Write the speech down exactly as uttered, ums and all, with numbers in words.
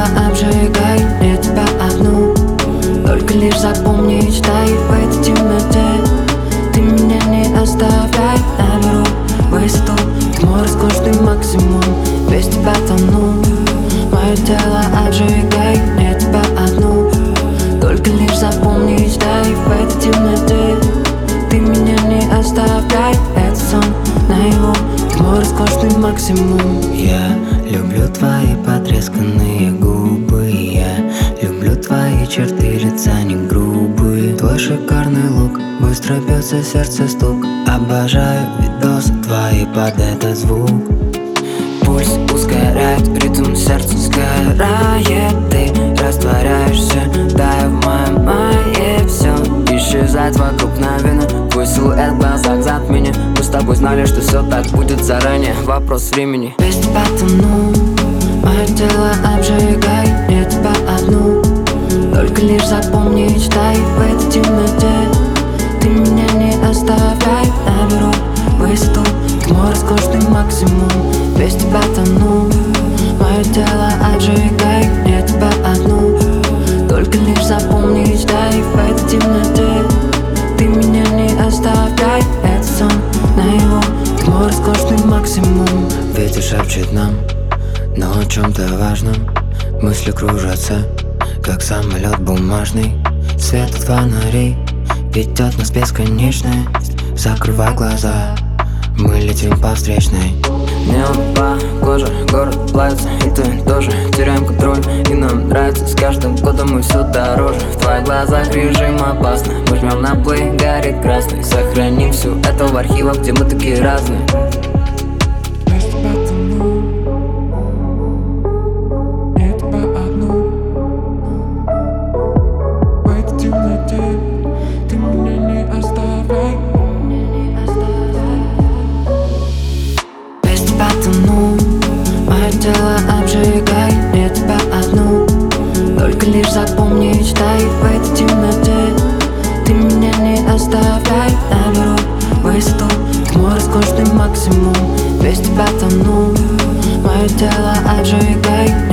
тело обжигай, я тебя одну. Только лишь запомни, читай в этой темноте. Ты меня не оставляй, наберу высоту, мой роскошный максимум, без тебя тону. Мое тело обжигай, я тебя одну. Только лишь запомни, читай в этой темноте. Ты меня не оставляй, это сон наяву, мой роскошный максимум. Я люблю твои потресканные губы, я люблю твои черты лица не грубые. Твой шикарный лук, быстро бьется сердце стук. Обожаю видосы твои под этот звук. Пульс ускоряет, ритм сердца сгорает. Ты растворяешься, тая в моем мае. Все исчезает вокруг мгновенно, твой силуэт в глазах затмения. Мы с тобой знали, что все так будет заранее, вопрос времени. Без тебя тону, мое тело обжигай, я тебя одну. Только лишь запомни, читай в этой темноте. Ты меня не оставляй, наберу высоту, мой роскошный максимум, без тебя тону. Мое тело обжигай, я тебя одну. Только лишь запомни, читай в этой темноте. Ты меня не оставляй, это сон наяву, мой роскошный максимум. Ветер шепчет нам, но о чем-то важном. Мысли кружатся, как самолет бумажный. Свет от фонарей ведет нас в бесконечность. Закрывай глаза, мы летим по встречной. Небо по коже, город плавится, и ты тоже. Теряем контроль, и нам нравится. С каждым годом мы все дороже. В твоих глазах режим опасно. Мы жмем на плей, горит красный. Сохраним все это в архивах, где мы такие разные. Ты меня не оставляй. Без тебя тону, мое тело обжигай, я тебя одну. Только лишь запомни, читай в этой темноте. Ты меня не оставляй, наберу высоту, мой роскошный максимум, без тебя тону. Мое тело обжигай,